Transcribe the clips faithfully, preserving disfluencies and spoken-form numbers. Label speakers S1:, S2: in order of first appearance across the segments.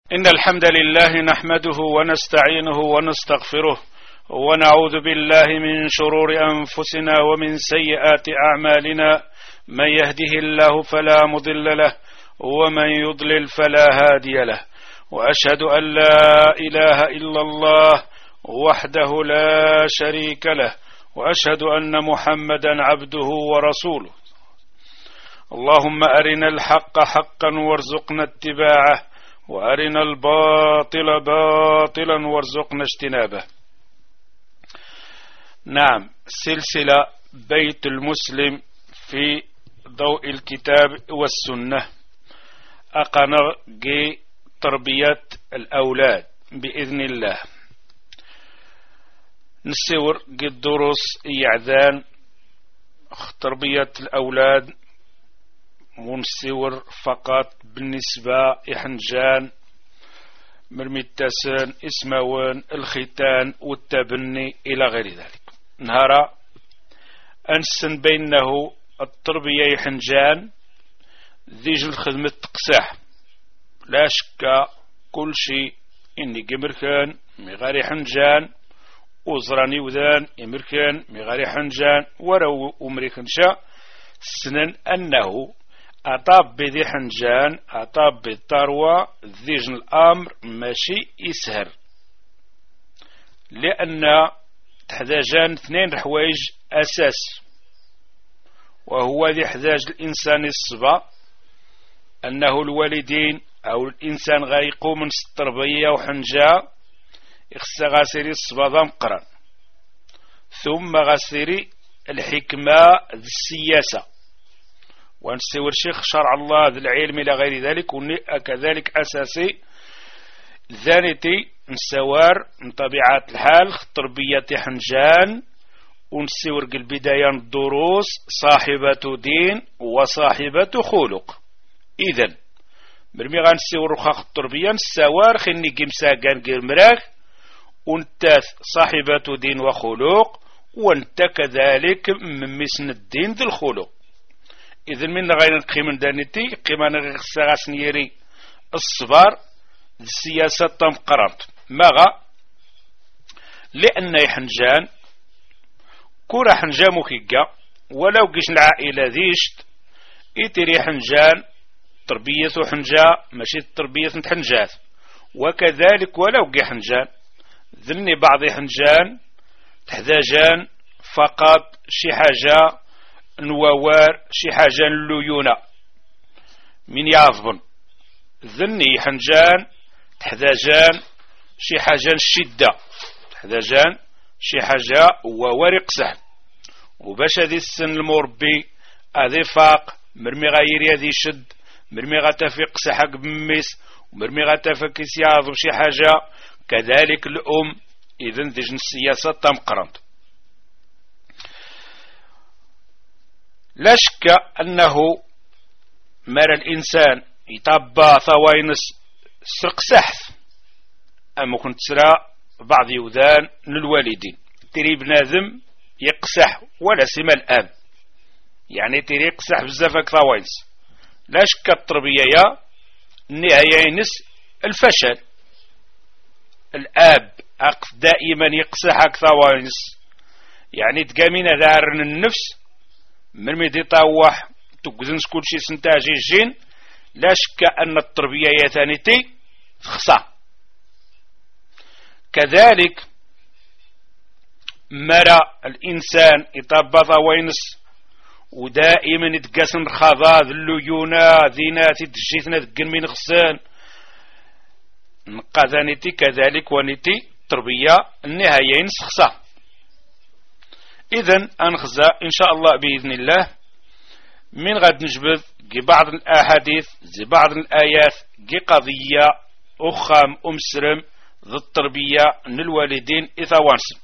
S1: إن الحمد لله نحمده ونستعينه ونستغفره ونعوذ بالله من شرور أنفسنا ومن سيئات أعمالنا. من يهده الله فلا مضل له ومن يضلل فلا هادي له، وأشهد أن لا إله إلا الله وحده لا شريك له، وأشهد أن محمدا عبده ورسوله. اللهم أرنا الحق حقا وارزقنا اتباعه، وأرنا الباطل باطلا وارزقنا اجتنابه. نعم، سلسلة بيت المسلم في ضوء الكتاب والسنة، أقنغ تربية الأولاد بإذن الله. نسور الدروس يعذان تربية الأولاد، ونسور فقط بالنسبة إحنجان مرميتاسن اسموان الختان والتبني إلى غير ذلك. نهارا أنسن بينه التربية يحنجان ذيج الخدمة تقساح، لا شك كل شيء إني قمركان مغاري حنجان وزراني وذان إمركان مغاري حنجان ورو أمريكان شاء سنن أنه أطاب بذي حنجان أطاب بالثروة ذيجن الأمر ماشي يسهر، لأن تحتاجان اثنين حوايج أساس، وهو ذي حداج الإنسان الصبا أنه الوالدين أو الإنسان غيقوم من التربية وحنجا يخص غاسري الصبا ذا مقرن، ثم غاسري الحكمة ذي السياسة، ونسور شيخ شرع الله ذي العلم إلى غير ذلك، وكذلك أساسي ذانتي نسوار من طبيعة الحال تربية حنجان، ونسور البداية الدروس صاحبة دين وصاحبة خلق. إذن مرمي غنسور رخاخ التربية نسوار خني قمسا قان قير مراك، ونتاث صاحبة دين وخلق، وانت كذلك من مسن الدين ذي الخلق. إذن من غير القيمة دانتي قيمة غساغاس نيري الصبار السياسة تمقرنت مغا، لأن يحنجان كورا حنجان مكيقا ولو قيش العائلة ذيشت إتري حنجان تربية حنجا ماشي تربية حنجات، وكذلك ولو قي حنجان ذني بعض حنجان تحتاجان فقط شي حاجة نووار شي حاجة الليونة من يعظبن، ذني حنجان تحتاجان شي حاجة الشدة، تحتاجان شي حاجة وورق سهل، وباش هذه السن المربي هذه فاق مرمي غير هذه شد مرمي غتفيق سحق بميس ومرمي غتفيق يعظم شي حاجة، كذلك الأم. إذن ذي السياسة تمقرنت. لا شك أنه مر الإنسان يطبع ثوينس سرق سحث، أما كنت ترى بعض يوذان للوالدين تري بنادم يقسح ولا سما الآن، يعني تري يقسح بزافك ثوينس. لا شك التربية النهاية ينس الفشل. الآب أقف دائما يقسحك ثوينس، يعني تقامين دارن النفس من ميدي طاوح تقزنس كل شيء سنتاجي الجين. لا شك أن التربية يثانيتي خصا. كذلك مرى الإنسان يطبط وينس ودائما يتقاسن خضاض الليونا ذيناتي تجيتنا ذقن من غسان نقاذانيتي، كذلك ونيتي تربية النهاية نسخصا. إذن أنخزا إن شاء الله بإذن الله من غد نجبذ بعض الأحاديث زي بعض الآيات جي قضية أخام أمسرم ذي التربية من الوالدين إذا وانسم.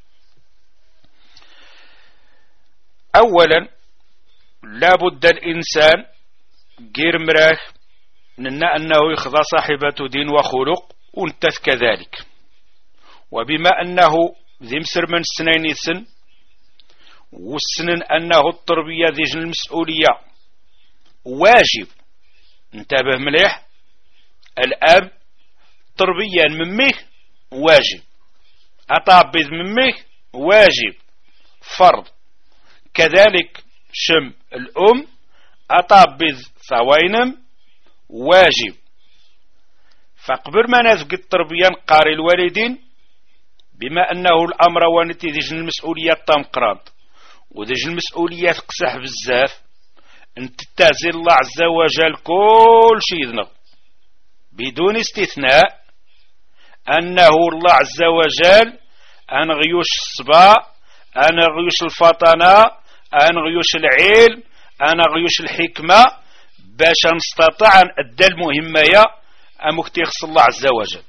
S1: أولا لابد الإنسان غير مراه ننا أنه يخضى صاحبة دين وخلق وانتث كذلك، وبما أنه ذي مسر من السنين سن والسنن أنه التربية ذي المسؤولية واجب. انتبه مليح، الأب التربية مميه واجب، أطابذ مميه واجب فرض. كذلك شم الأم أطابذ ثوينم واجب. فقبل ما نذكر التربية نقاري الوالدين بما أنه الأمر وانتي ديج المسؤولية تامقراض وديج المسؤولية تقسح بزاف، انت تازي الله عز وجل كل شيء ذنب بدون استثناء أنه الله عز وجل أن غيوش الصبا، أن غيوش الفطنة، أن غيوش العلم، أن غيوش الحكمة باش نستطيع أن أدى المهمة أمك تيخص الله عز وجل.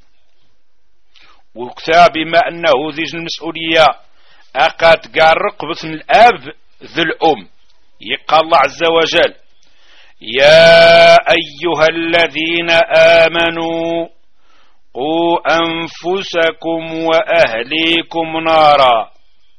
S1: وكتا بما أنه ذيج المسؤولية أقاد قال رقبة الأب ذو الأم، يقال الله عز وجل يا أيها الذين آمنوا قوا أنفسكم وأهليكم نارا.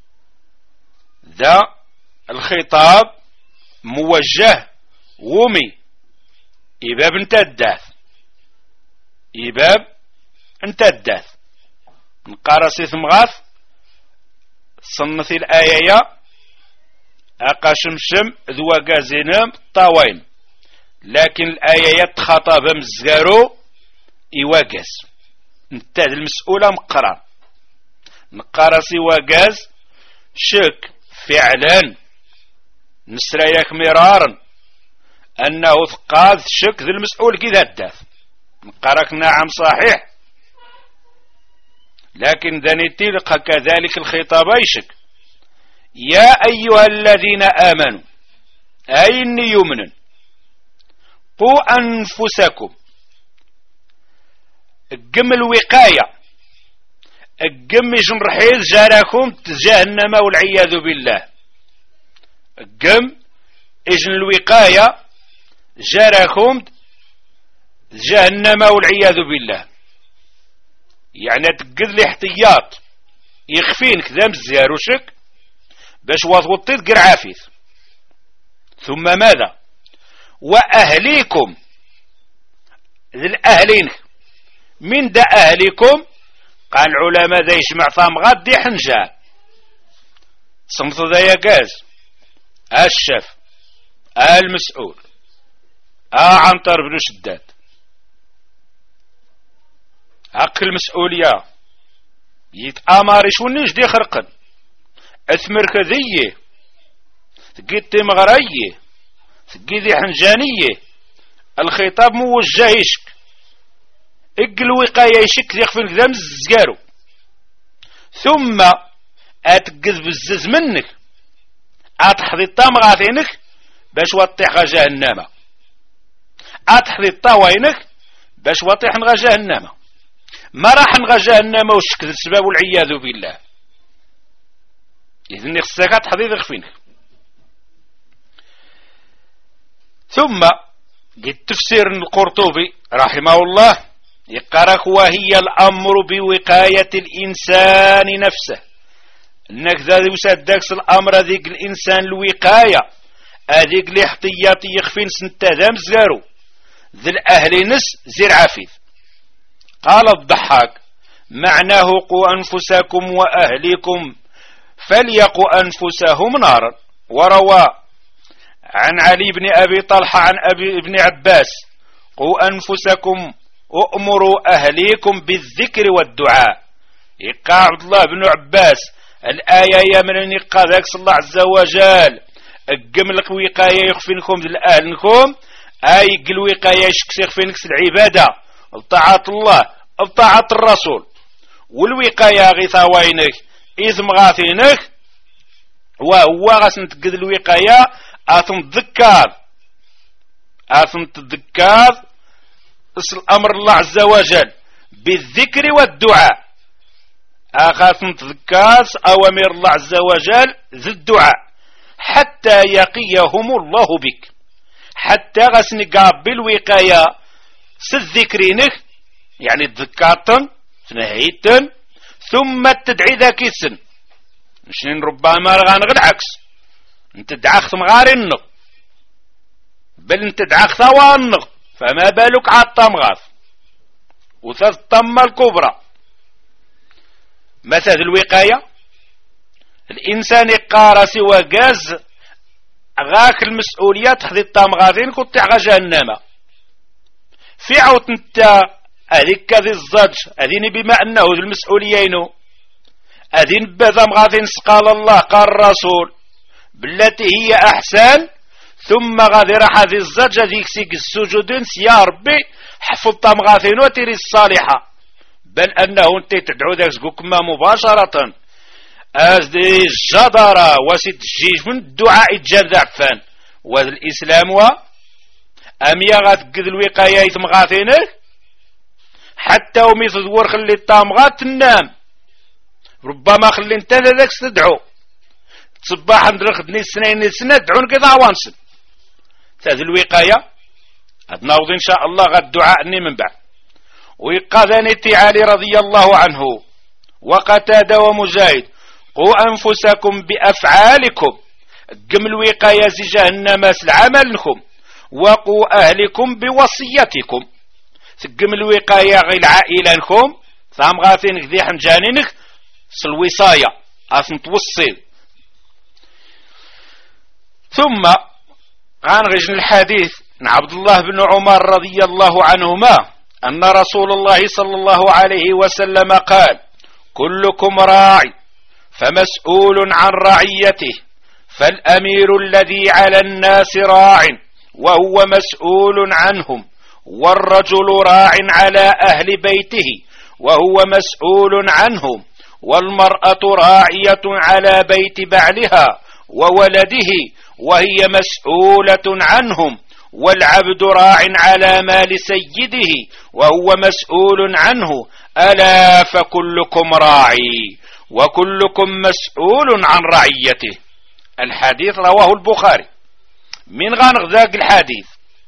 S1: ذا الخطاب موجه ومي إباب انت الداث، إباب انت الداث نقارسي ثمغاث صنثي الآية أقاشمشم ذو قازينم طاوين، لكن الآية تخاطب مزقارو إواقاز انت المسؤولة مقرار نقارسي واقاز شك فعلا نسريك مرارا أنه ثقاذ شك ذي المسؤول كذا الداث نقارك نعم صحيح، لكن ذنتي لقى كذلك الخطاب يشك يا أيها الذين آمنوا أي إني يمنن قوا أنفسكم اقم الوقاية اقم جنرحيل جاركم جهنم والعياذ بالله. اقم اجن الوقاية جاركم جهنم والعياذ بالله، يعني تقد لي احتياط يخفين كذا مزيار وشك باش وضغطي تقر عافيث. ثم ماذا؟ وأهليكم ذي الأهلين من دا أهلكم؟ قال العلماء ذا يجمع ثام غادي حنجا صمت ذا يقاز الشف المسؤول آه عنتر بن شداد هاك المسؤولية يتآماري شونيش دي خرقن اثمر كذية تقيد تمغرية تقيد حنجانية. الخطاب موجه يشك اقل وقاية يشك يخفي الكذا مزقارو، ثم اتقذ بالزز منك اتحضي الطامغاثينك باش وطيح جهنم، اتحضي الطاوينك باش وطيح نغا جهنم، ما راح نغا جهنم وشك السباب والعياذ بالله. إذن خصك تحضي ذخفينك. ثم قد تفسير القرطبي رحمه الله يقرأ وهي الأمر بوقاية الإنسان نفسه، انك ذا يسدكس الأمر ذيك الإنسان الوقاية هذيك الاحتياطي يخفين سنتا ذا مزارو ذي الأهل نس زير عفيف. قال الضحاك معناه قوا أنفسكم وأهليكم فليقوا أنفسهم نارا. وروى عن علي بن أبي طلحة عن أبي ابن عباس قوا أنفسكم وأمروا أهليكم بالذكر والدعاء. يقع عبد الله بن عباس الآية يمن يقع ذاك الله عز وجل الجملك وقاية يخفينكم لأهلكم أي قل وقاية يشكس يخفينك العبادة بطاعة الله بطاعة الرسول، والوقاية غيثا وينك إذ مغاثينك وهو غاسن تقد الوقاية أثم تذكر أثم تذكر اسم أمر الله عز وجل بالذكر والدعاء، أخاثم تذكر أوامر الله عز وجل ذي الدعاء حتى يقيهم الله بك، حتى غاسن قابل وقاية سذكرينك يعني تذكرتن تنهيتن ثم تدعي ذاك السن مشين ربما غانغ العكس انت دعاخت مغاري النغ بل انت دعاخت وانغ فما بالك عطا مغاث. وثلاث الطمة الكبرى. مثل الوقاية الإنسان يقارس وقاز غاك المسؤولية تحذي الطام غاذين كنت غا جهنم في عوت نتا هذيك كذي الزج هذين بما أنه المسؤوليين هذين بذم غاذين قال الله قال الرسول بالتي هي أحسن ثم غادي راح هذه الزج هذيك سيك السجودين يا ربي حفظ طام غاذين وتري الصالحة بل أنه انت تدعو ذاك كما مباشرة أزدي الجدرة وسيد الجيش من الدعاء الجاد عفان والإسلام و أميا غاتقذ الوقاية يثم غاثينه حتى وميث ذور خلي الطام غات تنام ربما خلي انت ذاك تدعو تصباح عند رخدني السنين السنة دعون كذا وانسن هذه الوقاية ناوض إن شاء الله غاد الدعاء اني من بعد. ويقاذني علي رضي الله عنه وقتادة ومجاهد قوا أنفسكم بأفعالكم قم الوقاية زي جهنم عملكم وقوا أهلكم بوصيتكم قم الوقاية غير عائلانكم ثام غاثينك ذي حنجانينك سالوصاية أثن توصي. ثم عن غجن الحديث عبد الله بن عمر رضي الله عنهما أن رسول الله صلى الله عليه وسلم قال كلكم راع فمسؤول عن رعيته فالأمير الذي على الناس راع وهو مسؤول عنهم والرجل راع على أهل بيته وهو مسؤول عنهم والمرأة راعية على بيت بعلها وولده وهي مسؤولة عنهم والعبد راع على مال سيده وهو مسؤول عنه ألا فكلكم راعي وكلكم مسؤول عن رعيته. الحديث رواه البخاري. من غنغ ذاك الحديث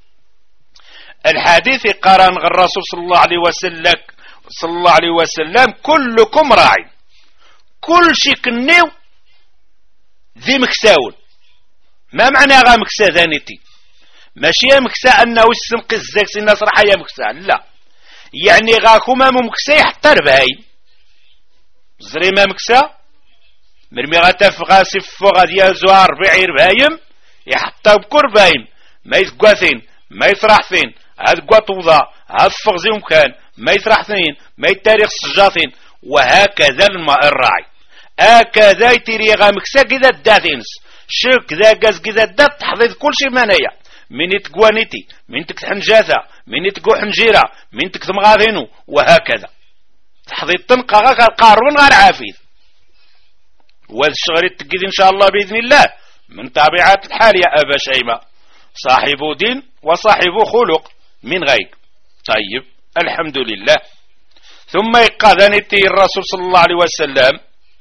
S1: الحديث قرن الرسول صلى الله عليه وسلم صلى الله عليه وسلم كلكم راعي كل شيء كنيو ذي مكساون. ما معنى غا مكسا ذانيتي ماشي مكسا انه السمق الزاكس الناس راح يا مكسا لا يعني غاكما مكسا حتى ربهايم زري ما مكسا مرمي غتف غاسف غادي يزوار ربعي ربهايم يحطا بكر بايم ما يتقواثين ما يفرح ثين هاد قواطوضا هاد فغزي مكان ما يفرح ثين ما يتاريخ سجاثين وهكذا الماء الراعي هكذا يتيري غا مكسا كذا الداثينس شرك ذا قاز كذا الدات تحضيض كل شيء مانايا من يتقوانيتي من تكت حنجاثة من يتقو حنجيرة من تكت مغاثينو وهكذا تحضيض تنقى غا القارون غا العافيذ وهذا الشغل يتقيد إن شاء الله بإذن الله من طبيعات الحال يا أبا شيماء صاحب دين وصاحب خلق من غيك. طيب الحمد لله. ثم يقاذنتي الرسول صلى الله عليه وسلم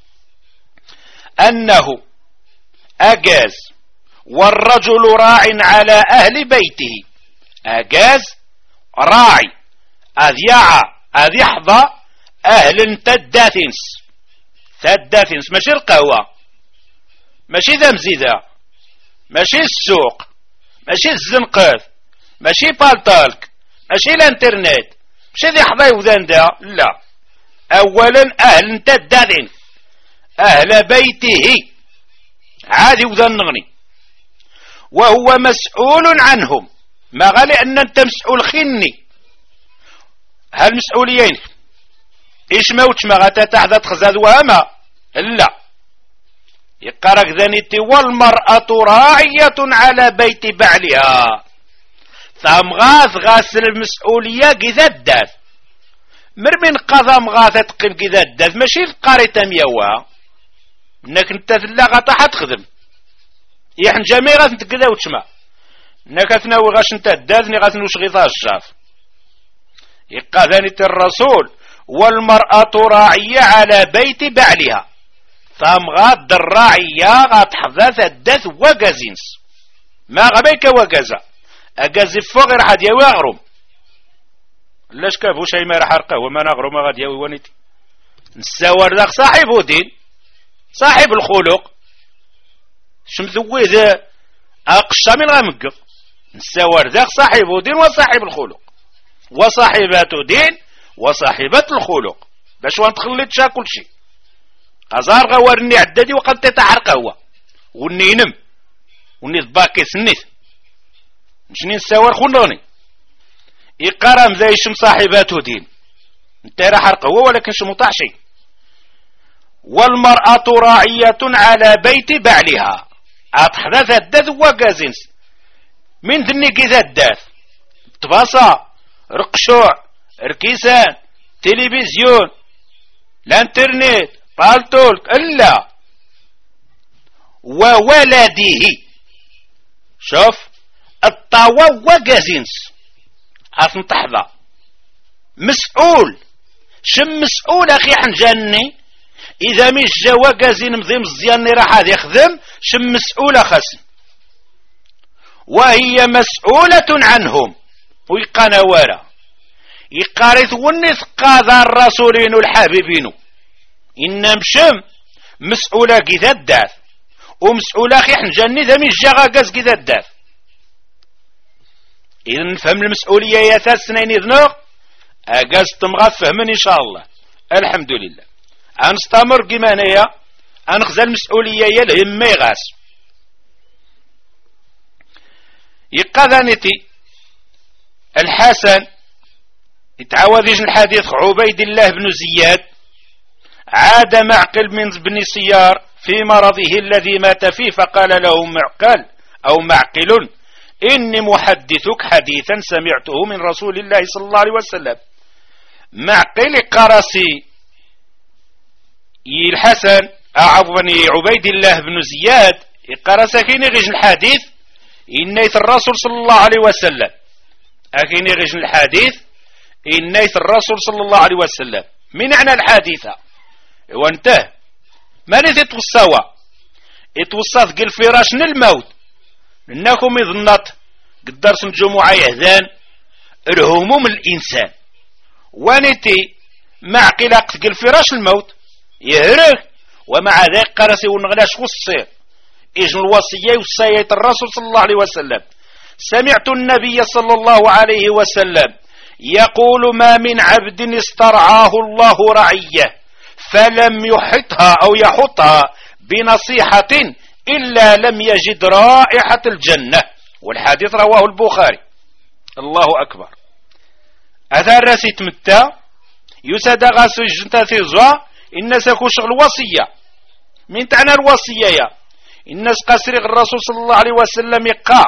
S1: أنه أجاز والرجل راع على أهل بيته أجاز راعي أذيع أذ يحظى أهل تداثنس تداثنس ماشي القهوة ماشي ذا مزيدة ماشي السوق ماشي الزنقاذ ماشي بالطالك ماشي الانترنت ماشي ذي حظى وذان دا لا أولا أهل تداثن أهل بيته عادي وذان نغني وهو مسؤول عنهم ما غالي أن أنت مسؤول خني هالمسؤوليين إيش موتش ما غاتا تحذا تخزاد وهما لا يقرق ذنيتي والمرأة راعية على بيت بعلها ثم غاث غاسل المسؤولية كذا الداث مرمين قضى مغاثة تقيم كذا الداث ماشي القارية ميوها انك انت لا غاتا حتخدم يحن جميع غاث انت كذا وتشما انك اثناوي غاش انت الداثني غاث نوش غيثا الشاف يقى ذنيتي الرسول والمرأة راعية على بيت بعلها ثم غاد الراعية غاد حذاث الدث وقازينس ما غبيك وقازا أقازي فغير حد يوي أغرم لاش كافو شي ما راح أرقه وما نغرم غاد يوي ونتي نساور ذاك صاحب دين صاحب الخلق شمثوي ذا أقشى من غمق نساور ذاك صاحب دين وصاحب الخلق وصاحبات دين وصاحبة الخلق باش وانتخليت شا كل شيء غزار غوارني عدادي وقد تتحرق هو ونينم ونيت باكي سنيت مشني نساور خنوني يقرم ذا يشم صاحباته دين انت راه حرق هو ولكن شمطع شيء. والمرأة راعية على بيت بعلها أتحدث الدث وقازنس من ذنك ذا الدث تباصا رقشوع ركيسان تلفزيون الانترنت بالتولك إلا وولده. شوف الطاوة وقازنس أتنتحظى مسؤول شم مسؤول أخي حنجاني إذا مش جوا قازين مضي مزياني راح هذا يخدم شم مسؤولة خسن وهي مسؤولة عنهم ويقانا وارا يقارث ونث قاذا الرسولين الحبيبين إن مشم مسؤولة كذا الداث ومسؤولة أخي حنجاني إذا مش جوا قاز كذا الداث. إذا نفهم المسؤولية يا ثلاث سنين إذنو أقاز تمغاث فهمن إن شاء الله الحمد لله. أنستمر كما نيا أنخزى المسؤولية يلهم ما يغاس يقاذانتي الحسن يتعوذ الحديث عبيد الله بن زياد عاد معقل من بن سيار في مرضه الذي مات فيه فقال له معقل أو معقل إني محدثك حديثا سمعته من رسول الله صلى الله عليه وسلم. معقل قرسي الحسن أعظني عبيد الله بن زياد قرس كيني غيش الحديث إنيت الرسول صلى الله عليه وسلم أكيني غيش الحديث إنيت الرسول صلى الله عليه وسلم من معنى الحادثة وانته ما نث يتوصوا يتوصى ثقل فراش الموت إنكم يظنط قدرس الجمعة يهذان الهموم الإنسان ونتي معقل ثقل فراش الموت يهرق ومع ذلك قرسي ونغلاش خصير إجن الوصية وصية الرسول صلى الله عليه وسلم. سمعت النبي صلى الله عليه وسلم يقول ما من عبد استرعاه الله رعية فلم يحطها أو يحطها بنصيحة إلا لم يجد رائحة الجنة. والحديث رواه البخاري. الله أكبر. أثار رسيت متى يساد غاسو جنتا ثيزوا الناس كو شغل وصية من تعنى الوصية يا الناس قاسرق الرسول صلى الله عليه وسلم يقع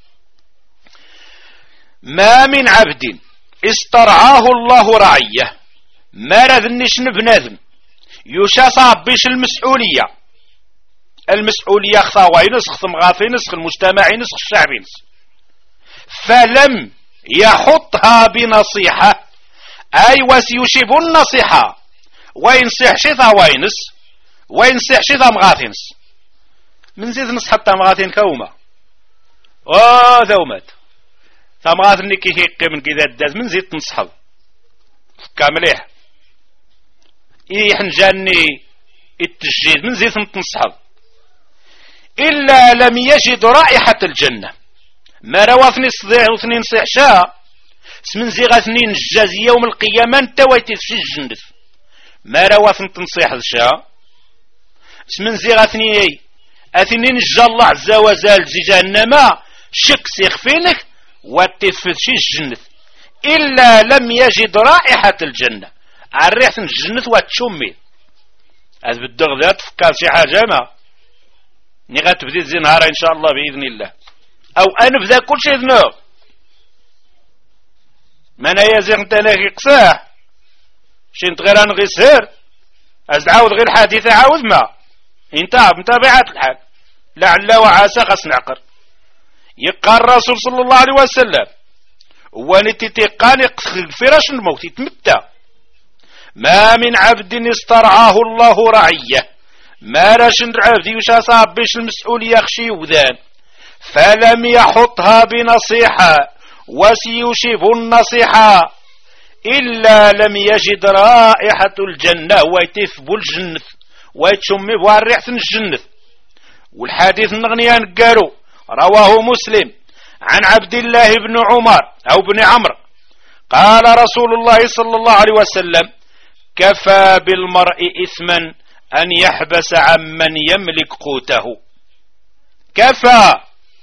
S1: ما من عبد استرعاه الله رعية ما رذنش بنادم يشا صعب بيش المسؤولية المسؤولية خطاوة ينسخ ثمغاثي نسخ المجتمع نسخ الشعب نسخ فلم يحطها بنصيحة أي وسيشيب النصيحة وينصح شيطا وينس وينصح شيطا مغاثينس من زيد نص حتى مغاثين كوما اوه ذومات ثمغاثني كي هيك من كذا الداز من زيد تنصحب كامليح ايه حنجاني التجديد من زيد تنصحب إلا لم يجد رائحة الجنة ما رواثني صديع وثنين صيح شاء من زيغاثني نجاز يوم القيامة انت ويتفشي الجنة ما رواثن تنصيح الشاء من زيغاثني اثنين نجا الله عز وجل زي جهنم شك سيخفينك وتفشي الجنة إلا لم يجد رائحة الجنة عريحة الجنة وتشمي هذا بالدغ ذات فكار شي حاجة ما نغات تبدي زي نهار إن شاء الله بإذن الله أو أنف ذا كل شيء ذنوب من يزيغ انت لاكي قصاح شنت غير أنغي سهر أز عاود غير حادثة عاود ما انت متابعات الحال لعل وعسى غس نعقر يقال الرسول صلى الله عليه وسلم ونتي تيقان فراش الموت يتمتى ما من عبد استرعاه الله رعيه ما راشن عبد يشا صعب بيش المسؤولية يخشي وذان فلم يحطها بنصيحة وسيشيب النصيحة إلا لم يجد رائحة الجنة ويتثب الجنة ويتشمي بواريحة الجنة. والحديث النغنيان قالوا رواه مسلم عن عبد الله بن عمر أو بن عمرو قال رسول الله صلى الله عليه وسلم: كفى بالمرء إثما أن يحبس عمن يملك قوته. كفى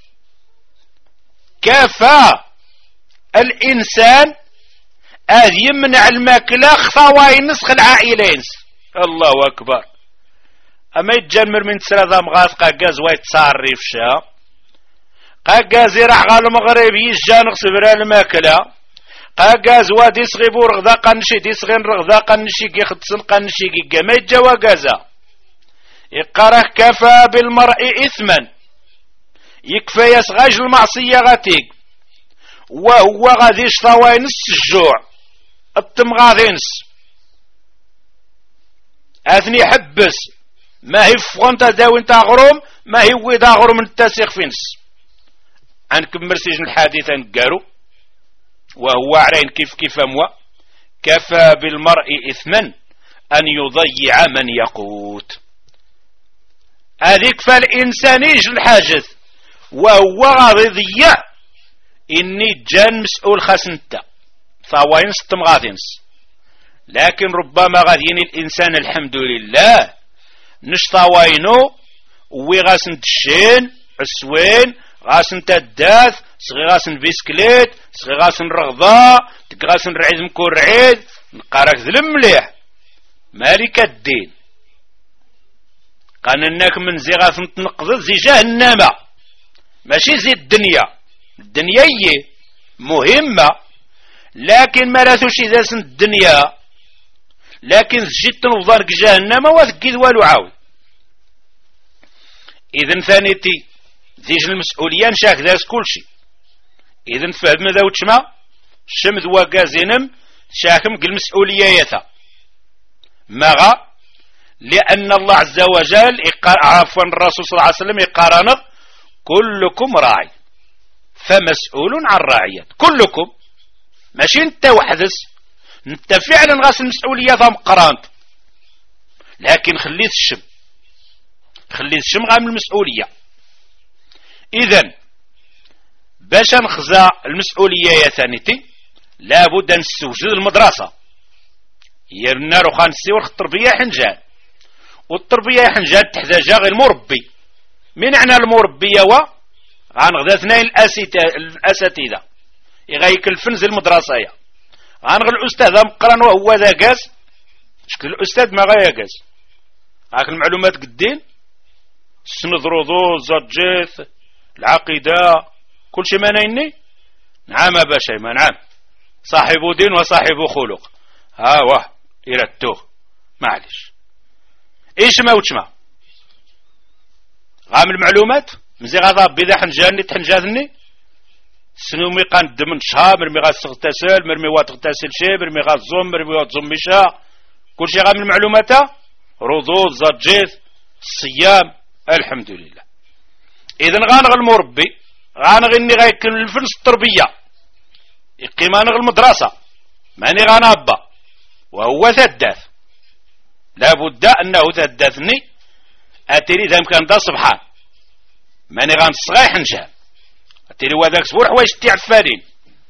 S1: كفى الإنسان أذ يمنع الماكلة خطاوى ينسخ العائلين. الله أكبر. أما يتجمر من تسرى مغاث قاقاز ويتصاري في شا قاقاز يرح غال المغرب يجان غسبرا الماكلة قاقاز وادي صغيبو رغذا قنشي دي صغين رغذا قنشي يخدسن قنشي قيقا ما يتجوى قازا يقاره كفى بالمرء إثما يكفى يسغاج المعصية غاتيق وهو غادي يشطاوى ينس الجوع التم غادي ينس أثني حبس ما هي فغنتا داوين تاغروم ما هي ويدا غروم التاسيخ فينس عنكم مرسيج الحادثة نقارو وهو عرين كيف كيف أموى كفى بالمرء إثما أن يضيع من يقوت. هذيك فالإنسان يجي الحاجز وهو غادي يضيع إني جان مسؤول خاسنتا فوين ستم غادينس. لكن ربما غاديين الإنسان الحمد لله نشطا وينو وي غاسن تشين عسوين غاسن تداث صغي غاسن بيسكليت صغي غاسن رغضاء تك غاسن رعيد مكون رعيد نقارك ذلم مليح مالك الدين قال انك من زي غاسن تنقض زي جهنم ماشي زي الدنيا. الدنيا هي مهمة لكن ما راتوش اذا سن الدنيا لكن جيت تنفضارك جهنم وثقيد والو عاود. اذن ثانيتي ذيج المسؤولية نشاك دارس كل شيء. اذن فهم ذا وتشما شمذ وقازينم شاكم قل مسؤولية يثا مغا لأن الله عز وجل عفوا الرسول صلى الله عليه وسلم يقارن كلكم راعي فمسؤول عن رعية. كلكم ماشي انت وحدس انت فعلا غاس المسؤولية ثم قرانت لكن خليت الشم خليت الشم غام المسؤولية. اذن باش نخزى المسؤولية يا ثانيتي لابد ان نستوجد المدرسة يرنا روخان السيور التربية حنجان والتربية حنجان تحتاج غير المربي. من معنى المربي هو غنغدا اثنين الاساتذة يغيك الفنز المدرسة يا غنغ الاستاذ مقرن وهو ذا قاس شكل الاستاذ ما غايا قاس هاك المعلومات قدين السند رضو الزجيث العقيدة كل شيء ما نيني. نعم باشا ما نعم صاحب دين وصاحب خلق ها واه إردتوه معلش ايش ما وتشما غام المعلومات مزي غاضا بذا حنجاني تحنجاذني سنو مي قان دمن شها مرمي غا تغتسل مرمي وا تغتسل شي مرمي غا زوم مرمي وا تزوم مشا كل شيء غام المعلومات رضوض زجيث الصيام الحمد لله. اذن غانغ المربي غانغ اني غيكن الفنس التربية يقيمانغ المدرسة ماني غانابا وهو ثداث لابد انه ثداثني اتري ذا كان دا صبحان ماني غانصغي حنجان اتري وذاك سبور حوايج تعفارين.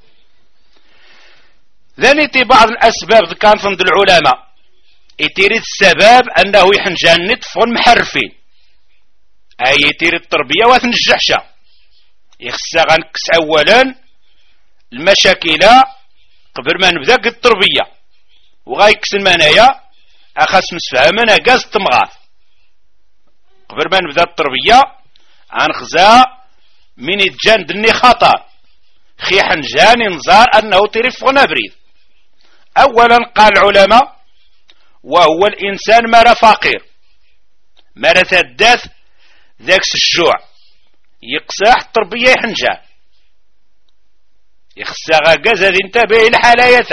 S1: ذانيتي بعض الاسباب كان فند العلماء يتيري السبب انه يحنجان نطفون محرفين اي يتيري التربية وثنجحشا يخصها غنكس اولا المشاكل قبل ما نبدا التربية وغايكس المنايا اخاس مسفهمنا قاز تمغاث قبل ما نبدا التربية غنخزا من يتجان دني خطر خي حنجاني نزار انه ترفغنا بريد. اولا قال العلماء وهو الانسان مالا فقير مالا ثداث ذاكس الجوع يقصاح التربية حنجان يخصا غاقاز هذه انتبه الحالايثة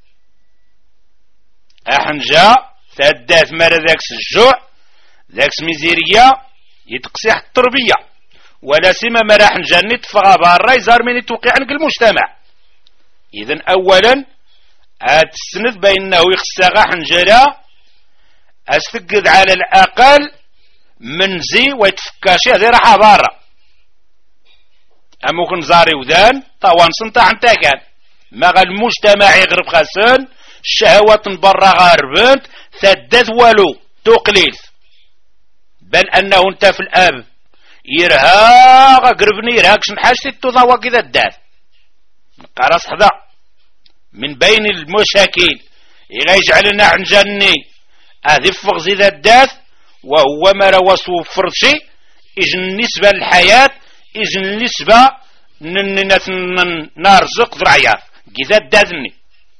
S1: احنجا ثداث مالا ذاكس الجوع ذاكس ميزيرية يتقصيح التربية ولا سيما مالا حنجان نتفغى بارا يزار من يتوقع عنك المجتمع. اذن اولا هاد السند بانه يخصا غا حنجلا استقد على الاقل منزي ويتفكاشي هذه راحة بارا اموكن زاري وذان طوان سنتا عنتا كان ما غا المجتمع يغرب خاسن الشهوات برا غاربنت ثدت والو تقليل بل انه انت في الاب يرها قربني يرهاك شنحاجتي التضاوى كذا الدار قراص حدا من بين المشاكل إلا يجعلنا عن جني هذه فغزي ذا الداث وهو ما رواسو فرشي إجن النسبة للحياة إجن النسبة نرزق ذرعيات كذا الداثني.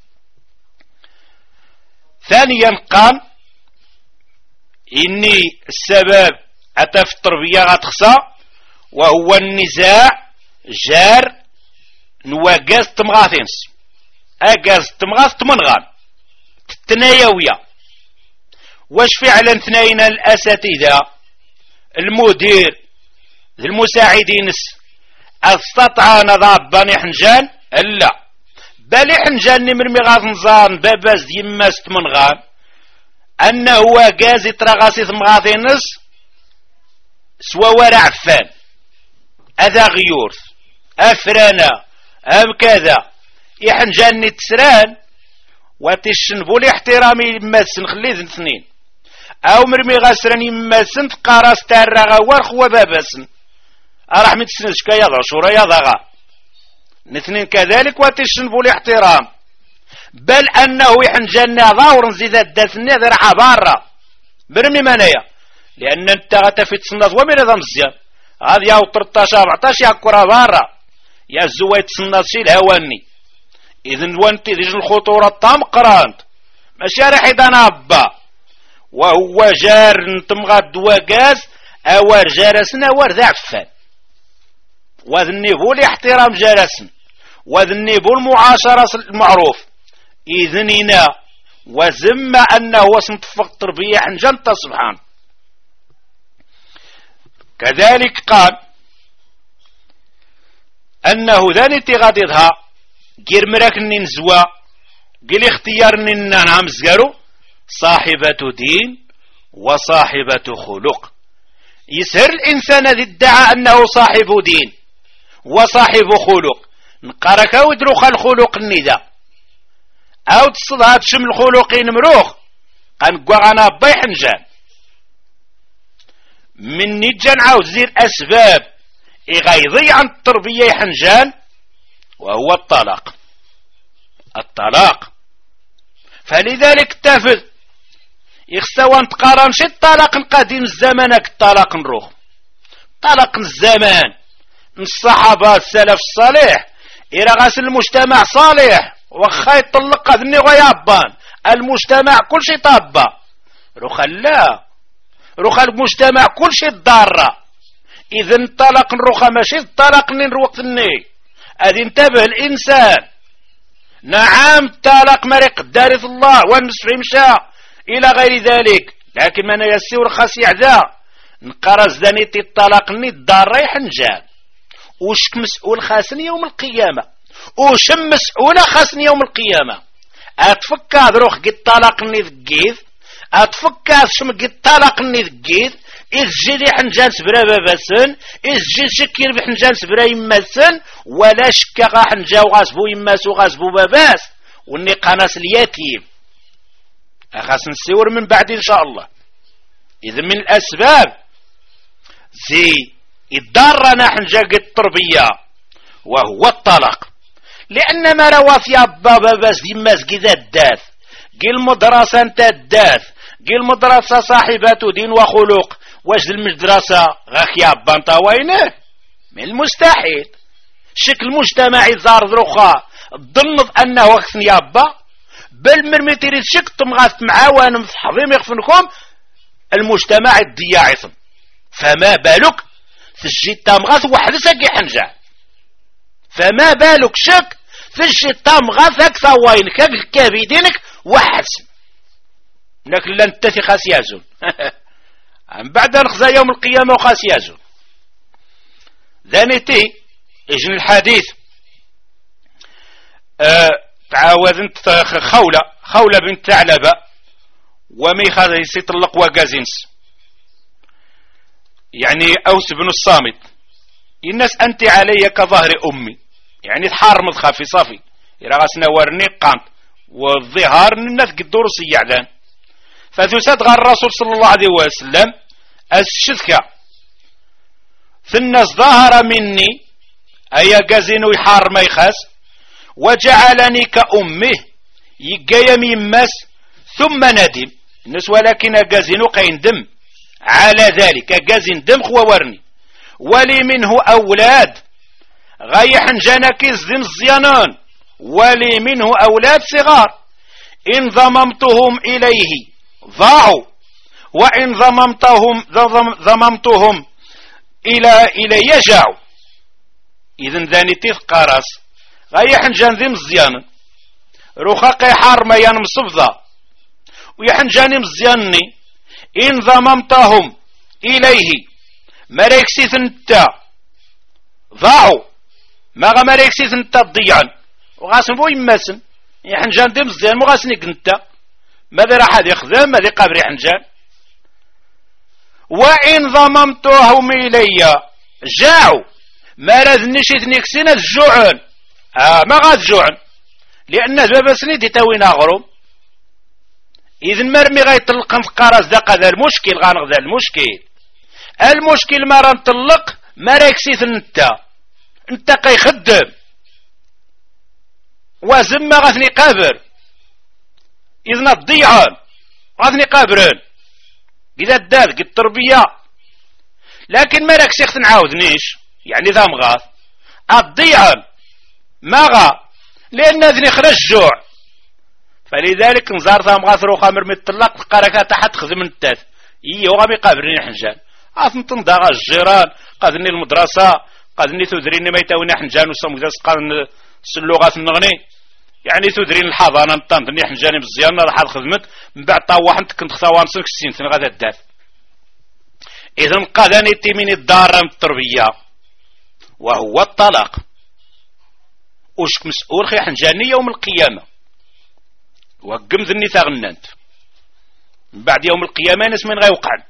S1: ثانيا قال إني السبب أتى في التربية غتخصى وهو النزاع جار نواقاز تمغاثينس أقاز تمغاث تمنغان التنايوية. واش فعلا ثنين الأساتذة المدير المساعدين استطاع نضاباني حنجان لا بل حنجان نمرمي غاز نزان باباز ديما ستمنغان أنه هو قاز يترغاسي ثمغاثينس سوا ورا عفان هذا غيورث أفرانا أم كذا يحنجاني تسران وتشنبو لي احترامي يماسن خليه اثنين او مرمي غاسران يماسن تقاراس تارا غوار خوا باباسن راح متسنش كيضا شورا يضغى الاثنين كذلك وتشنبو لي احترام بل انه يحنجانا ضاور نزيد الدثني ذا راح بارا مرمي منايا لان انت غتفي تصنط ومن هذا مزيان هذا يا ثلاثطاش أربعطاش يا كرة بارا يا زويت تصنط شي الهواني إذن وانت ذي الخطورة طام قرانت ماشي راح يدانا با وهو جار نتمغى الدواقاز اوار جارسنا اوار ذا عفان وذنبو الاحترام جارسن وذنبو المعاشرة المعروف إذننا وزم أنه وسنطفق تربية حنجنت سبحان. كذلك قال أنه ذاني غاديضها غير مراك ننزوا قل اختيار ننا نعم زقارو صاحبة دين وصاحبة خلق. يسهر الإنسان ذي ادعى أنه صاحب دين وصاحب خلق نقارك أو يدروخ الخلق النداء أو تصدها تشم الخلقين مروخ قنقوا غانا باي حنجان من نجان عاود زير أسباب إغايضي عن التربية حنجان وهو الطلاق. الطلاق فلذلك تفذ يخسوان تقارن شي الطلاق قديم الزمانك الطلاق نروح طلاق الزمان الصحابة السلف الصالح إلى غاس المجتمع صالح وخا يطلق ذني غيابان المجتمع كل شي طابة روخا لا روخا المجتمع كل شي ضارة. إذن طلاق نروخا ماشي الطلاق نروق ثني هذه انتبه الإنسان. نعم طلاق مريق دارث الله والنصف مشى إلى غير ذلك لكن من يسير خاص ذا نقرز دانيتي الطلاق ني الضار حنجان وشك مسؤول خاسن يوم القيامة وشم مسؤولة خاسن يوم القيامة. أتفكى ذروخ قد طلاق ني ذقيذ أتفكى شم قد طلاق ني ذقيذ إذ جيلي حنجان سبرا باباسن إذ جيل شكير بحنجان سبرا يماسن ولا شكا غا حنجا وغاسبو يماسو غاسبو باباس وني قناص اليتيم أخاس نسيور من بعد إن شاء الله. إذن من الأسباب زي الضارنا حنجا قد التربية وهو الطلاق لأن ما روافيا بابا باس ديماس كذا الداث قل مدرسة انت الداث قل مدرسة صاحبات دين وخلق واش المدرسة غاخيا بانتا وينه من المستحيل شكل مجتمعي زار ذروخا ظنظ أنه أخسن يابا بل مرميتيري شك تمغاث معاوان مفحظيم يغفنكم المجتمع الضياعثم فما بالك تجي تمغاث واحد ساقي حنجا فما بالك شك تجي تمغاث أكثر وين كابيدينك وحسن لكن لن تثي خاس يازون عن بعد نخزى يوم القيامة وخاس يازون. ذانيتي اجن الحديث أه تعاوذنت خولة خولة بنت ثعلبة ومي خاذ يطلق وقازنس يعني أوس بن الصامت الناس أنت علي كظهر أمي يعني تحارم خافي صافي إلا غاسنا ورني قانت والظهار الناس قدور سيعلان فتساد غير الرسول صلى الله عليه وسلم الشذكة في الناس ظهر مني أي قازينو يحار ما يخاس وجعلني كأمه يقايا ميماس ثم ندم الناس ولكن قازينو قيندم على ذلك قازين دم خوارني ولي منه أولاد غايح جنكيز ذم الزيانان ولي منه أولاد صغار إن ضممتهم إليه ضاعوا وإن ضممتهم ضممتهم إلى إلي جاعوا إذن ذاني تيث قارس غايح جان ذم الزيان رخاقي حارما ينمصفضا ويحن جاني مزياني إن ضممتهم إليه مريكسي ثنتا ضاعوا ما غا مريكسي ثنتا ضيعا وغاسن بو يماسن يحن جان دي مزيان مو غاسني قنتا ماذا راح هذا يخدم ماذا قابل يحن جان وإن ضممتهم إلي جاعوا ما رذنيش ثنيكسين الجوعن آه ما غاد جوعن لأن بابا سنيدي تاوين أغرم إذن مرمي غيطلق نتقارس داق هذا المشكل غانغ ذا المشكل المشكل ما راه نطلق ما راكسيت نتا انت قيخدم وزم ما غاثني قابر إذن الضيعان غاثني قابرين إذا الدال قد التربية لكن ما راكسيت نعاودنيش يعني ذا مغاث الضيعان ما غا لأن ذني خرج جوع فلذلك نزار ثام غاثرو خامر متطلق القركة تحت خدم التاث إيه وغامي قابرين حنجان عاثم تنضاغ الجيران قادني المدرسة قادني تدريني ما يتاوني حنجان وصمقداس قادن سلوغات النغني يعني تدرين الحضانة نطاندني حنجاني بزيانة راح خدمت من بعد طاوح انت كنت خطاوان سنك السين ثم غادا الداث إذن قادني تيميني الدار من التربية وهو الطلاق وشك مسؤول خي حنجاني يوم القيامة وقم ذني ثغننت من بعد يوم القيامة ناس من غيوقعن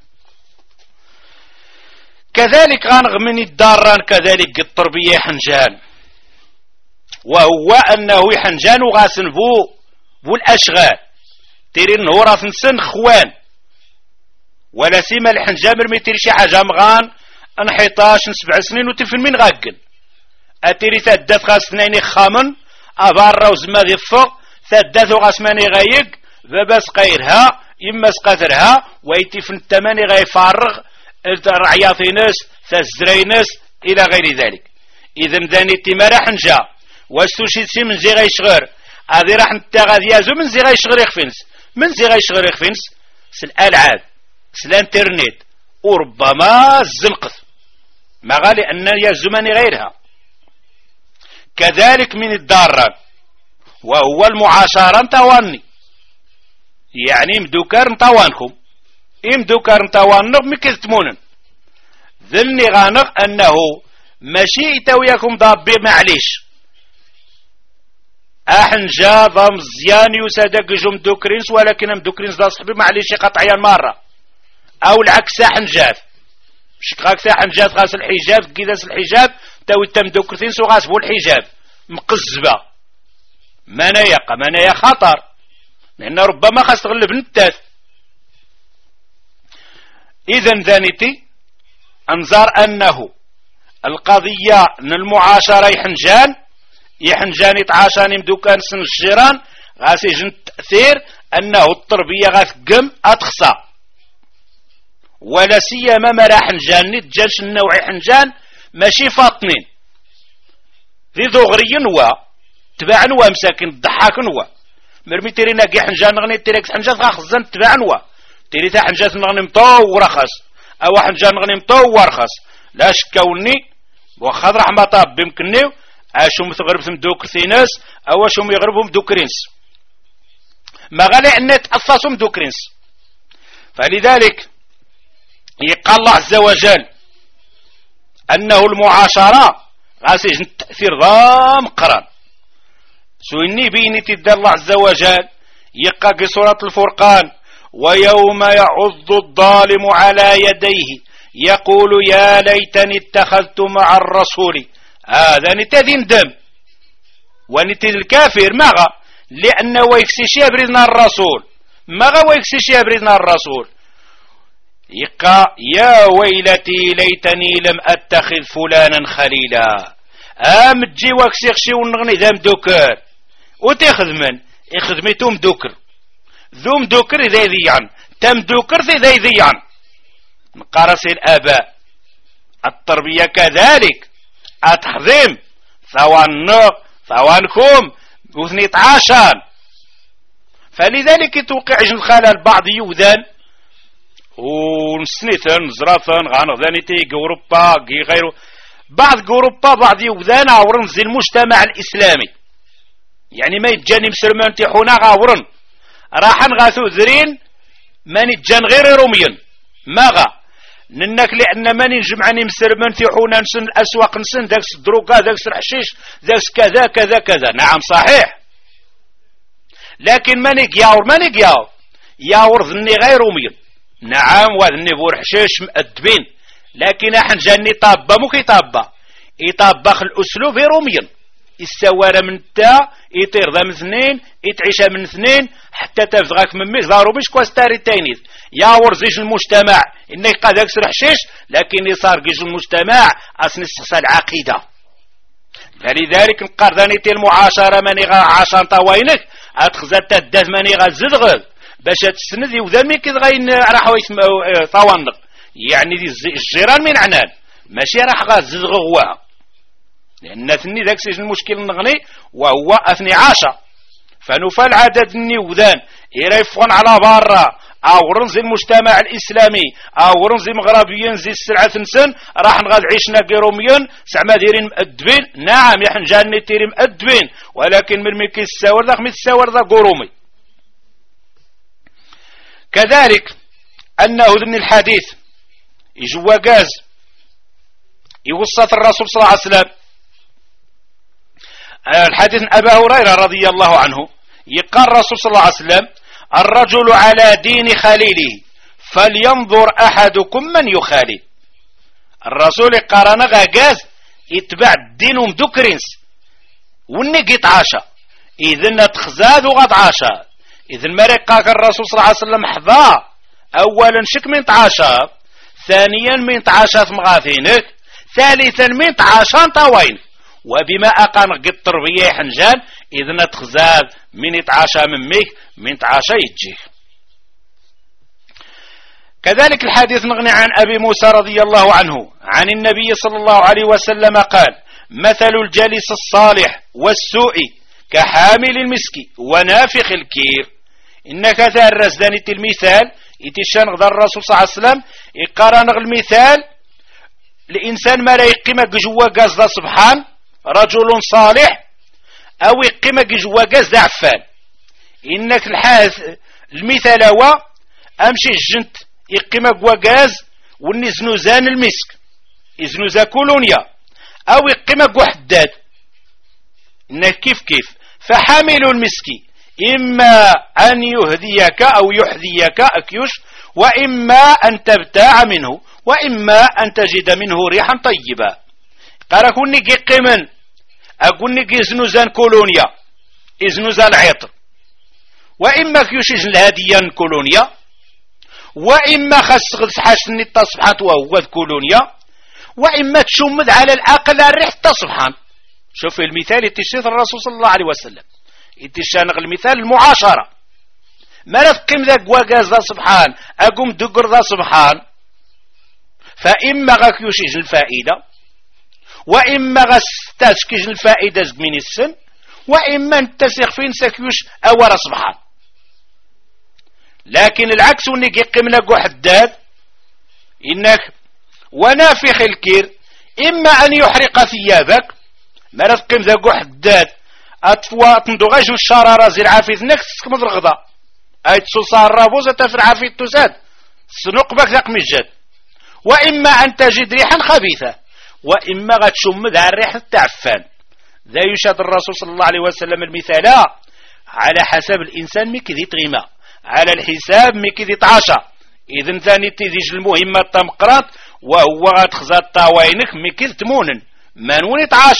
S1: كذلك غنغمني الداران كذلك التربية حنجان وهو أنه حنجان وغاسن بو بو الأشغال تيرين نورا سن خوان ولا سيما الحنجان مرمي تيري شي حاجة مغان انحيطاش سبع سنين وتفن من غاقن أتيري ثدات غاسنيني خامن أبارا وزما ذي الفق ثدات غاسماني غايق باباس قيرها إما سقاثرها ويتفن التماني غيفارغ الرعياطي ناس تزري ناس إلى غير ذلك إذن ذاني تيما راح نجا واستوشيد سي من زي غيشغر هذه راح نتغاذيازو من زي غيشغر يخفنس من زي غيشغر يخفنس سالألعاب سالانترنت وربما الزنقث ما غالي أن يزمني غيرها كذلك من الداران وهو المعاشرة نتواني يعني مدوكار نتوانكم إمدوكار نتوانق مكذتمونن ذلني غانق أنه ماشي إتاوياكم ضابي معليش أحنجا ضم زيان يسادك جم دوكرينس ولكن ام دوكرينس دا صحبي معليش قطعيان مرة أو العكس أحنجاف شكاك أحنجاف غاس الحجاب كيداس الحجاب تاوي تم دوكرينس وغاس بو الحجاب مقزبة منايا منايا خطر لأن ربما خاص تغلب نتاث إذن ذانيتي أنظر أنه القضية من المعاشرة يحنجان يحنجان يتعاشاني مدوكان سن الجيران غاس يجن تأثير أنه التربية غاثقم أتخصى ولا سيما مرا حنجان نتجالش النوع حنجان ماشي فاطنين ذي ذغري نوا تباع نوا مساكن الضحاك نوا مرمي تيري ناقي حنجان نغني تيريك حنجان غاخزن تباع نوا تيري تا حنجات نغني مطور رخص او حنجان نغني مطور رخص لا شكاوني وخذ رحمة طاب بيمكنني اشوم تغرب مدوك ثيناس او اشوم يغربهم مدوكرينس ما غالي ان يتأثصوا مدوكرينس فلذلك يقال الله عز وجل انه المعاشرة غاسيج التأثير ضام قران سويني بيني تدى الله عز وجل يقاقي سورة الفرقان ويوم يعض الظالم على يديه يقول يا ليتني اتخذت مع الرسول هذا نتذين دم ونتي الكافر ماغا لأنه ويكسيش يبرزنا الرسول ماغا ويكسيش يبرزنا الرسول يقى يا ويلتي ليتني لم أتخذ فلانا خليلا ام تجي وكسيخشي ونغني ذا مدوكر وتاخذ من يخدميتو مدوكر ذو مدوكر ذا يضيعن تم دوكر ذا يضيعن مقارس الآباء التربية كذلك أتحظيم ثوان ثوانكم وثنيت عشر فلذلك توقع الخلل بعض يوذان ونسنيثن زرافن غانغذانيتي أوروبا غيره بعض أوروبا بعض يوذان عورن زي المجتمع الإسلامي يعني ما يتجاني مسلمان تيحونا غاورن راحن غاثو ذرين ماني تجان غير روميا ماغا ننك لأن ماني نجمعني مسلمان تيحونا نسن الأسواق نسن داكس الدروكا داكس الحشيش داكس كذا كذا كذا نعم صحيح لكن ماني ياور ماني ياور ياور ذني غير روميا نعم وذني بور حشيش مأدبين لكن احن جاني طابة مو كي طابة يطبخ الأسلوب روميا السوارة من تا يطير ذا من اثنين يتعيش من اثنين حتى تفضغك من ميك ضارو بيش كواستاري تاينيث يا ورزيش المجتمع إنك قد يكسر حشيش لكن يصار قيش المجتمع أصن استخصى العقيدة فلذلك نقردانيتي المعاشرة ماني غا عشان طوينك أتخزر تدث ماني غا زدغل باش تسند يوذن مين كذ غاين راح طوانق يعني دي الجيران من عنان ماشي راح غا زدغ غواها لأن ثني ذاك سيج المشكل النغني وهو اثني عشر فنفال عدد النيوذان يريفون على برا او رمزي المجتمع الاسلامي او رمزي مغربيين زي السلعة نسن راح نغاد عيشنا قيروميين سعما ديرين مؤدبين نعم يحن جاني تيري مؤدبين ولكن من ميكي الساور ذاك ميت الساور ذا قرومي كذلك انه ذن الحديث يجوا قاز يوسط الرسول صلى الله عليه وسلم الحديث أبا هريرة رضي الله عنه يقال الرسول صلى الله عليه وسلم الرجل على دين خليله فلينظر أحدكم من يخالي الرسول قرن غاز يتبع الدين ومدكرنس ونك يتعاشى إذن تخزاد وغد عاشى إذن مرقاك الرسول صلى الله عليه وسلم حظا أولا شك من تعاشى ثانيا من تعاشى مغاثينك ثالثا من تعاشى طوينك وبما أقام قد تربية حنجان إذن تخزاد من يتعاشى من ميك من تعاشى يتجيك كذلك الحديث نغني عن أبي موسى رضي الله عنه عن النبي صلى الله عليه وسلم قال مثل الجالس الصالح والسوء كحامل المسك ونافخ الكير إنك تهرس دانت المثال يتشان غضا الرسول صلى الله عليه وسلم يقارن المثال الإنسان ما لا يقيم جوا قصد سبحان رجل صالح أو يقيم جوا قصد عفان إنك الحاث المثال هو أمشي الجنت يقيم جوا قاز والنزنوزان المسك يزنوزا كولونيا أو يقيم جوا حداد إنك كيف كيف فحامل المسك إما أن يهديك أو يحذيك أكيوش وإما أن تبتاع منه وإما أن تجد منه ريحا طيبة قال أكوني قيمن أكوني قيزنوزان كولونيا إزنوزان عطر وإما كيوشيج الهديان كولونيا وإما خاص حاشني التصبحان وهو كولونيا وإما تشمد على الأقل الريح التصبحان شوف المثال يتشيث الرسول صلى الله عليه وسلم يتشانق المثال المعاشرة ما نفقم ذا قواقاز ذا سبحان أقوم دقر ذا سبحان فإما غاك يوشيج الفائدة وإما غاستاشكيج الفائدة من السن وإما انتسخ فين سكيوش أورا سبحان لكن العكس ونك يقيم لك حداد إنك ونافخ الكير إما أن يحرق ثيابك ما نفقم ذا حداد أتفوا تندغاج الشرارة زي العافية نكس كمد الغضاء أي تصوصار رابوزة في العافية تساد سنقبك ذاك مجد وإما أن تجد ريحا خبيثة وإما غتشم ذا الريح التعفان ذا يشهد الرسول صلى الله عليه وسلم المثال على حسب الإنسان مكذي تغيما على الحساب مكذي تعاشى إذن ثاني تيجي المهمة التمقرات وهو غتخزى الطاوينك مكذ تمونن منون يتعاشى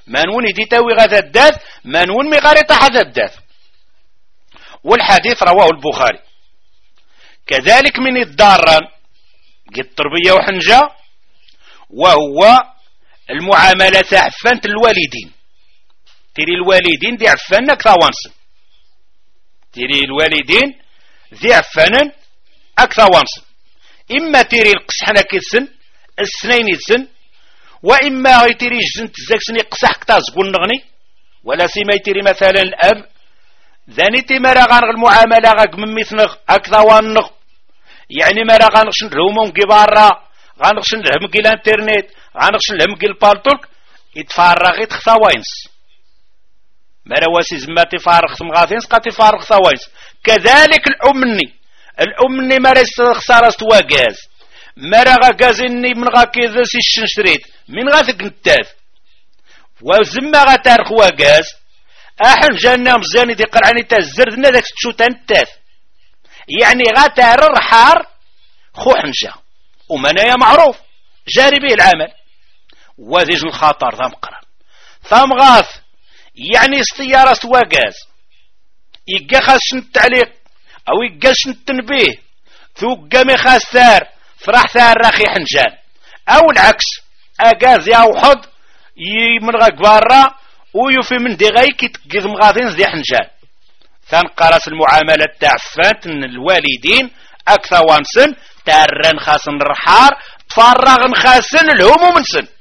S1: مانون يدي تاوي غادا الداث مانون مغارطة حذا الداث. والحديث رواه البخاري. كذلك من الداران قد تربية وحنجة وهو المعاملة عفانة الوالدين. تيري الوالدين دي عفانا أكثر وانسن تيري الوالدين ذي عفانا أكثر وانسن إما تيري القصحنا كيسن السنين يتسن وإما يتيري جزن تزاكسن يقصح كتازقون نغني ولا سيما يتيري مثلا الأب ذاني تيمارا غانغ المعاملة غاق من مثنغ أكثر وانغ يعني مارا غانغشن الهموم كبارا غانغشن الهم كي الانترنت غانغشن الهم كي البالتولك يتفارغ يتخطى وينس مارا واسي زما تفارغ ثمغاثينس قا تفارغ ثوينس. كذلك الأمني الأمني مارا يستخسار استواقاز مارا غاقازيني من غاكيذس الشنشريت من غاثق نتاث وزما غاتارخ واقاز احن جانا مزاني دي قرعني تازرد نادك تشوتان التاث يعني غاتار الرحار خو حنجة ومنايا معروف جاري به العمل وذيج الخطر ثم قرن ثم غاث يعني استيارة واقاز يقا خاص التعليق او يقا التنبيه ثوقا مي خاص ثار فرح ثار راخي حنجان او العكس اقاز يا وحد يمن غاك بارا ويوفي من دي غاي كي تقيض مغاثين ذي حنجان. ثنقرس المعاملة تعفانت الوالدين اكثر وانسن تارن خاسن الرحار تفرغ خاسن الهموم من سن.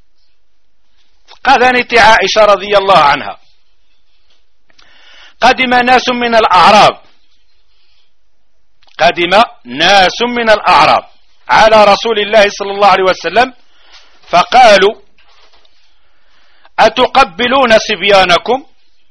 S1: قذنت عائشة رضي الله عنها قدم ناس من الأعراب قدم ناس من الأعراب على رسول الله صلى الله عليه وسلم فقالوا أتقبلون صبيانكم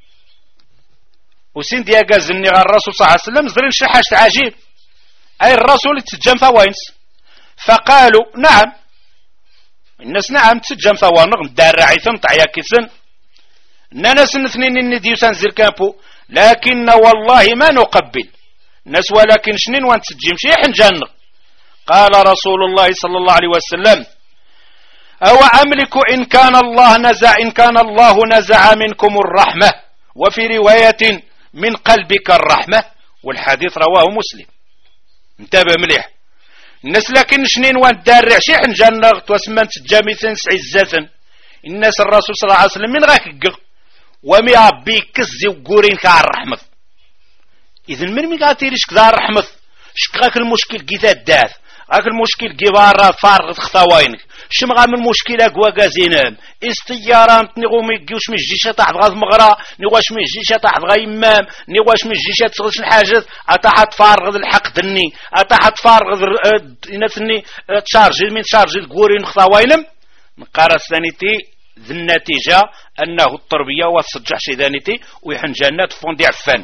S1: وسين ديا قازني غير الرسول صلى الله عليه وسلم زرين شي حاجة عجيب أي الرسول تسجم ثوينس فقالوا نعم الناس نعم تسجم ثوانغ دار رعيثم طعيا كيسن نانا سنثنين النديو سنزير كامبو لكن والله ما نقبل ناس ولكن شنين وان تسجم شي حنجان. قال رسول الله صلى الله عليه وسلم أو أملك إن كان الله نزع إن كان الله نزع منكم الرحمة وفي رواية من قلبك الرحمة والحديث رواه مسلم. انتبه مليح الناس لكن شنين وان دارع شي حنجان توسمان تجاميثن سعزة الناس الرسول صلى الله عليه وسلم من غاك ومي ربي كزي وقورين كار الرحمة إذن من مي غاتيريش كذا الرحمة شكاك المشكل كذا الداث غاك المشكل كبارة فارغ تخطاوينك شمغا من مشكلة قواقازينام استياران نغو ميقيوش من الجيشة تحت غاز مغرا نغواش من الجيشة تحت غا يمام نغواش من الجيشة تغش الحاجات أتاحت فارغ الحق دني أتاحت فارغ نثني تشارجي من تشارجي القورين خطاوينم نقارا ثانيتي ذي النتيجة أنه التربية وتصجح شي ذانيتي ويحن جنات فوندي عفان.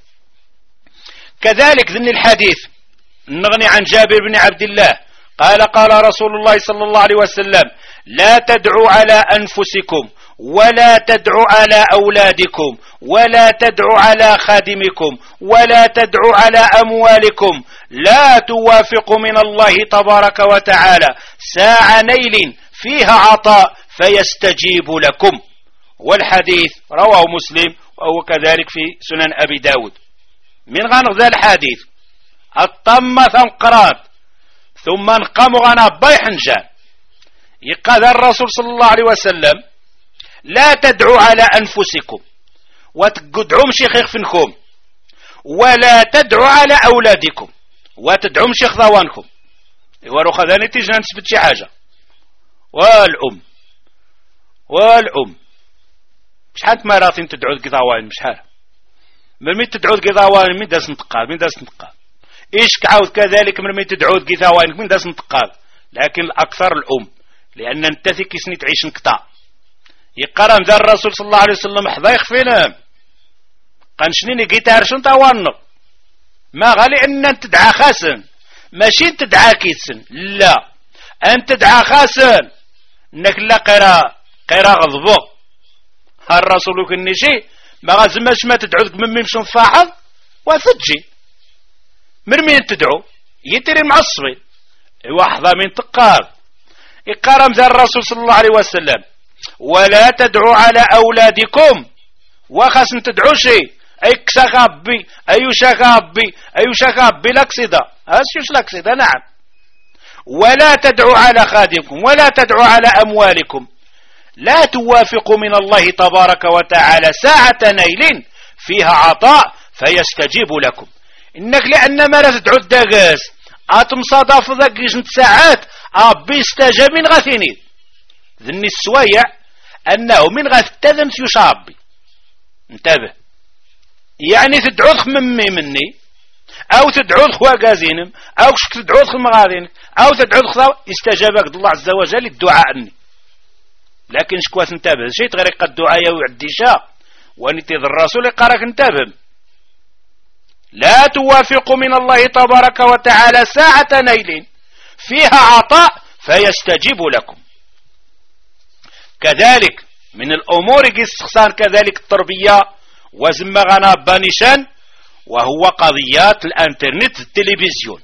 S1: كذلك ذني الحديث نغني عن جابر بن عبد الله قال قال رسول الله صلى الله عليه وسلم لا تدعوا على أنفسكم ولا تدعوا على أولادكم ولا تدعوا على خادمكم ولا تدعوا على أموالكم لا توافق من الله تبارك وتعالى ساعة نيل فيها عطاء فيستجيب لكم. والحديث رواه مسلم وهو كذلك في سنن أبي داود. من غنغ ذا الحديث الطمة ثنقرات ثم نقام غنا بايحنجان يقال الرسول صلى الله عليه وسلم لا تدعوا على أنفسكم وتقدعوا شيخ فنكم ولا تدعوا على أولادكم وتدعوا شيخ ضوانكم وروخ ذاني تيجنا نثبت شي حاجة. والأم والأم شحال مرات تدعوا القضاوان مشحال من مين تدعوا القضاوان من داس نتقال من داس نتقال إيش كعود كذلك من مين تدعوا القضاوان من داس نتقال لكن الأكثر الأم لأن نتثي كيسني تعيش نقطع يقرن ذا الرسول صلى الله عليه وسلم حظا يخفينا قنشنيني قيتار شنو توانق ما غالي أن تدعى خاسن ماشي تدعى كيسن لا أن تدعى خاسن انك لا قرا قرا غضبو الرسول كني شيء ما غازماش ما تدعوك من ميمش نفاحظ وثجي من مين تدعو يتري معصبي واحدة من تقال يقارم ذا الرسول صلى الله عليه وسلم ولا تدعوا على أولادكم وخاص تدعوا شيء أي كسغابي أي شغابي أي شغابي لاكسيدا هاسيوش لاكسيدا نعم. ولا تدعوا على خادمكم ولا تدعوا على أموالكم لا توافقوا من الله تبارك وتعالى ساعة نيل فيها عطاء فيستجيب لكم. إنك لأن ما لا تدعو الدقاس أتم صدف ذاك جنت ساعات أبي استجاب من غثيني ذني السويع أنه من غث تذن يشابي انتبه يعني تدعو خممي مني أو تدعو خواقازينم أو تدعو خمغاذينك أو تدعو خصاو استجابك الله عز وجل الدعاء أني. لكن شكوات انتبه شيء طريقة الدعاء يوعد شاء ونتي الرسول قارك انتبه لا توافق من الله تبارك وتعالى ساعة نيل فيها عطاء فيستجيب لكم. كذلك من الأمور استخسان كذلك التربية وزمغنا بانشان وهو قضيات الانترنت التلفزيون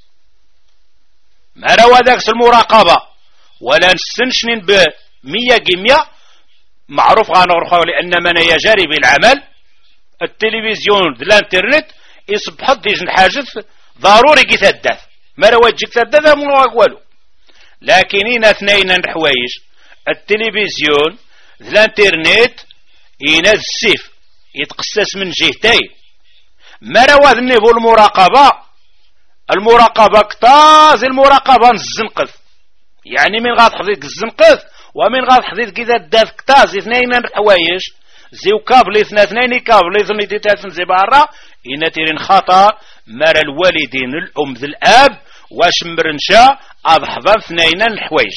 S1: ما روا ذاك المراقبة ولا نسنشنين بمية جمية معروف غانغرخوا لأن من يجري بالعمل التلفزيون الانترنت يصبح ديجن حاجز ضروري يتحدث ما روا تجيك تحدث من والو. لكن إن اثنين الحوايج التلفزيون الانترنت يناد السيف يتقسس من جهتين ما روا النيفو المراقبة المراقبة كتاز المراقبة الزنقذ يعني من غاد حضيت الزنقذ ومن غاد حضيت كذا الداث كتاز اثنين الحوايج زيو كابل اثنين اثنين كابل اثنين ديتاتن زي بارا ينتيرين خطأ مر الوالدين الأم ذي الأب واش مرنشا أضحضر اثنين الحوايج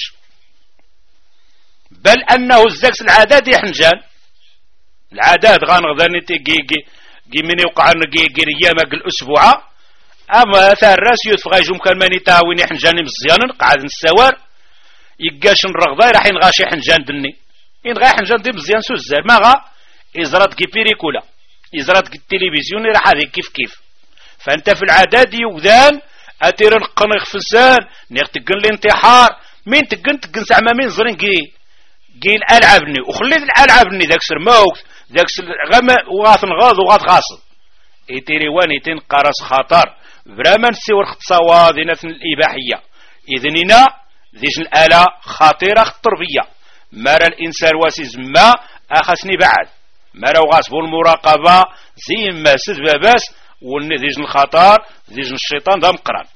S1: بل أنه الزكس العادات يحنجان العادات غانغذاني تي جي جي جي من يوقع جي جي ريامك الأسبوع أما ثار راس يوسف غايجوم كان ماني تاويني حنجاني مزيانا قاعد نسوار يقاش الرغضة راح ينغاشي حنجان دني ينغا حنجان دي مزيان سوزار ما غا إزرات كي بيريكولا إزرات كي التلفزيون راح هذه كيف كيف. فأنت في العادات يوذان أتير القنق فسان نيق تقن الانتحار مين تقن تقن سعما مين زرين كي كي الألعابني وخليت الألعابني ذاك سر موت ذاك سر غما وغاث نغاض وغاث غاصب إتيري واني تين قرص خطر برامن سيور اختصاوا ذينة الإباحية إذننا ذيش الآلة خطيرة التربية مارا الإنسان واسيز ما أخسني بعد مارا وغاسبو المراقبة زي ما سد باباس ذيش الخطر ذيش الشيطان ذا مقران.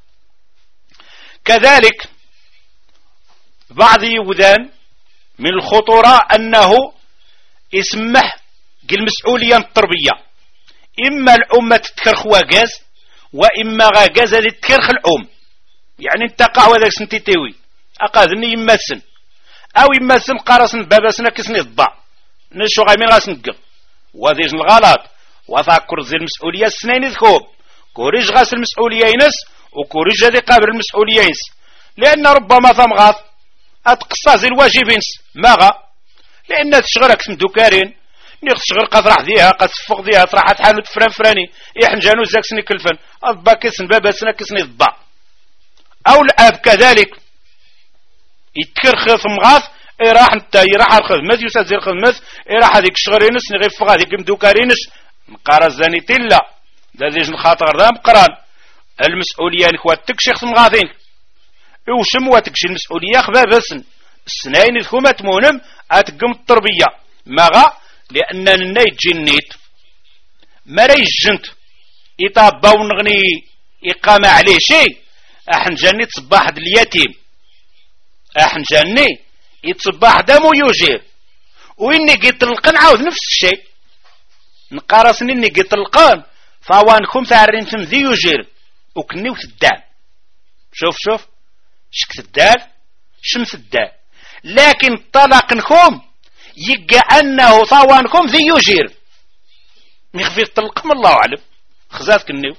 S1: كذلك بعض يوذان من الخطورة أنه يسمح المسؤولية التربية إما الأمة تتكرخ واقاز وإما غاقاز هذه تتكرخ الأم يعني انتقع وذاك سنتي تيوي أقاذني يماسن أو يماسن قارسن باباسنا كسني الضع نشو غايمين غاسنقل وذيج الغلط وفاكر زي المسؤولية السنين ذكوب كوريج غاس المسؤولية ينس وكوريج هذه قابل المسؤولية ينس لأن ربما ثم غاث أتقصى زي الواجبين ماغا لأن تشغلك سمدو كارين نيغ تشغل قد راح ذيها قد تفق ذيها تراح تحالو تفران فراني يحنجانو زاك سني كلفن أضبا كسن بابا سنا كسني الضع أو الأب كذلك يتكرخ ثم غاث إيه راح نتا يراح الخدمة يساد زي الخدمة إيه راح هذيك شغرينس نغير فغا هذيك مدوكارينس مقارا زاني تلا دا ذيج الخاطر دا مقران المسؤولية نخوات تكشي ثم غاثين وشم واتكشي المسؤولية خذا بسن السنين الكومة تمونم أتقم التربية ماغا لأن النايت جنيت ما لا يجنت يطابا ونغني إقامة عليه شيء أحن جاني تصباح اليتيم أحن جاني يتصباح دمو يجير وإني قيت القن عاود نفس الشيء نقارسني إني قيت القن فوانكم تعرين ذي يجير وكني وتدان شوف شوف شكت الدال شمس الدال لكن طلقنكم يقى أنه طوانكم ذي يجير نخفي الطلقم الله أعلم خزات كنيو.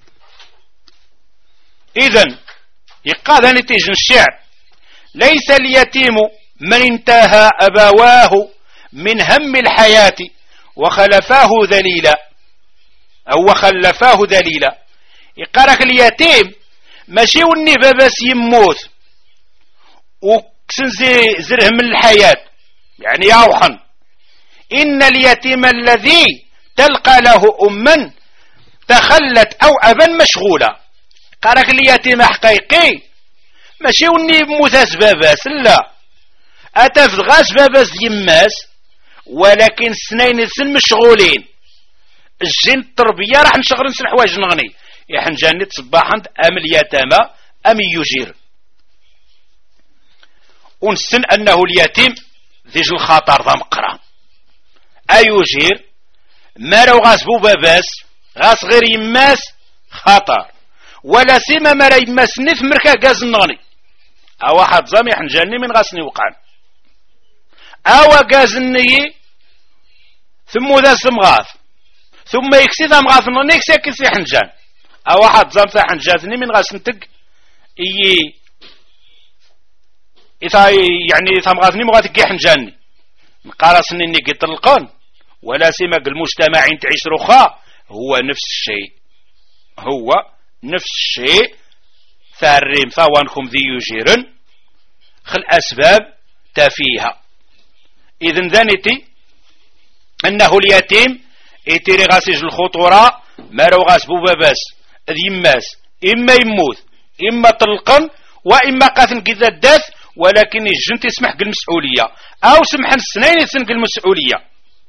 S1: إذن يقال هني تيجن الشعر ليس اليتيم من انتهى أبواه من هم الحياة وخلفاه ذليلا أو وخلفاه ذليلا يقالك اليتيم ماشي وني باباس يموت وكسن زي زره من الحياة يعني يوحن إن اليتيم الذي تلقى له أما تخلت أو أبا مشغولة. قالك اليتيم حقيقي ماشي وني موثاس باباس، لا أتفت غاس باباس يماس، ولكن السنين السن مشغولين. الجن التربية راح نشغل نسن حوايج نغني يحن جاني تصباحا أم اليتامى أم يجير. ونسن أنه اليتيم ذيج الخطر ذا مقرا أيجير ما لو غاس بو باباس غاس غير يماس خطر، ولا سيما ما لا يماس نث مركا غاز نغني أو واحد زامي يحن جاني من غاسني وقعن أو غاز النيي ثم ذا سمغاث ثم يكسي ذا مغاث نيكسي كسي حنجان أو واحد زام ذا حنجاتني من غاس نتق إي إذا يعني ثم غاثني مغاث كي حنجاني نقارسني إني قلت القون، ولا سيما المجتمع تعيش رخاء هو نفس الشيء، هو نفس الشيء. ثاريم ثوانكم ذي يجيرن خل أسباب تافيها. إذن ذنتي أنه اليتيم يتيري غاسيج الخطورة ما لو غاس بو باباس ذي يماس إما يموت إما طلقا وإما قاثن كذا الداث، ولكن الجن تسمح بالمسؤولية أو سمح السنين يسنق المسؤولية.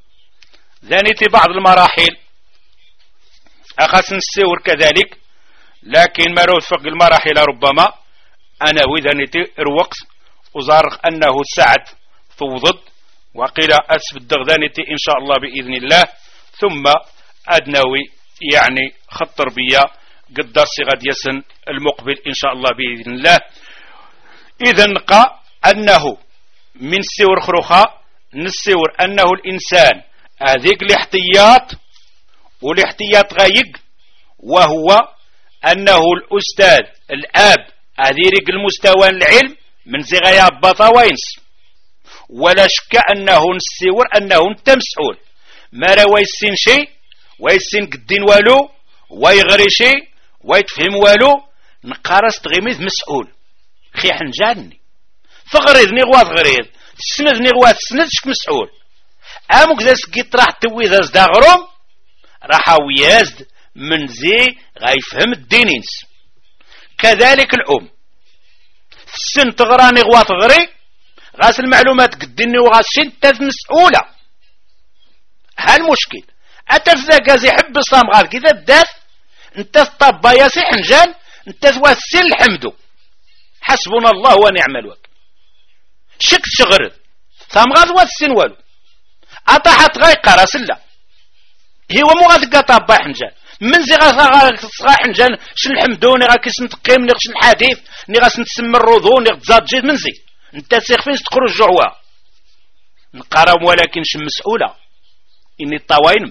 S1: ذنتي بعض المراحل أخاس نسيور كذلك، لكن ما روفق المراحل ربما أنا وذنتي الوقت وزارق أنه سعد توضد وقيل أسف الدغدانتي إن شاء الله بإذن الله. ثم أدنوي يعني خط تربية قد صيغة يسن المقبل إن شاء الله بإذن الله. إذن نقى أنه من سور خروخة نسور أنه الإنسان هذيك الاحتياط والاحتياط غايق، وهو أنه الأستاذ الآب هذيك المستوى العلم من زغايا بطا وينس، ولا شك أنه نسور أنه انت مسؤول ما راه ويسين شيء ويسين قدين والو ويغري شيء ويتفهم والو نقارس تغيميذ مسؤول خي حنجاني فغريضني غواث غريض تسندني غواث تسندشك مسؤول. أمك ذا سكيت راح توي ذا زداغروم راح ويازد من زي غايفهم الدينينس. كذلك الأم في السن تغراني غواث غري غاس المعلومات قديني وغاس شين تاز مسؤولة. هالمشكل أتفزا قاز يحب الصام غال كذا الداث انت الطبا ياسي حنجان انت تواسي الحمدو حسبنا الله ونعم الوكيل. شك شغرد ثام غاز واسين والو أطاحت غاي قراس لا هو مو غاز قطابا حنجان من زي غاز غاز حنجان شن الحمدوني غا كيس نتقيم نغ شن الحديث ني غاس نتسمى الرضو نغ تزاد جيد من زي انت سيخ فين تخرج جعوة نقارم، ولكن شن مسؤولة إني الطوائن.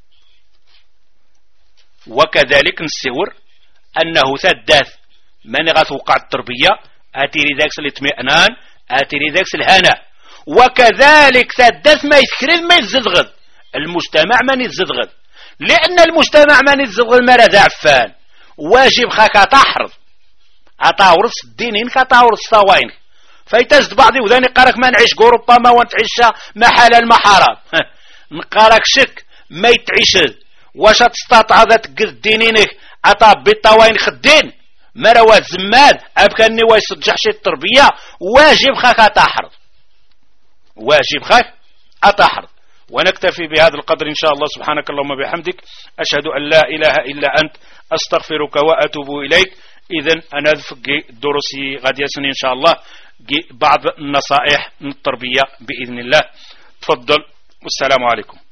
S1: وكذلك نسور أنه ثداث من غتوقع التربية أتيري ذاك الاطمئنان أتيري ذاك الهناء. وكذلك ثداث ما يذكر ما يتزدغد المجتمع ما يتزدغد، لأن المجتمع ما يتزدغد ما ذا عفان واجب خاك تحرض أطاورس الدينين كطاورس الثوائن فيتزد بعضي وذاني قارك ما نعيش أوروبا ما وانتعيش ما حلال ما حرام نقارك شك ما يتعيش واش تستطيع ذا تقد دينينك أطاب بالطوائن خدين ما رواد زماد أبكاني ويصدجح شي التربية واجب خاك أتحرض واجب خاك أتحرض. ونكتفي بهذا القدر إن شاء الله. سبحانك اللهم بحمدك أشهد أن لا إله إلا أنت أستغفرك وأتوب إليك. إذن أنا في دروسي غد يسن إن شاء الله بعض النصائح من التربية بإذن الله. تفضل والسلام عليكم.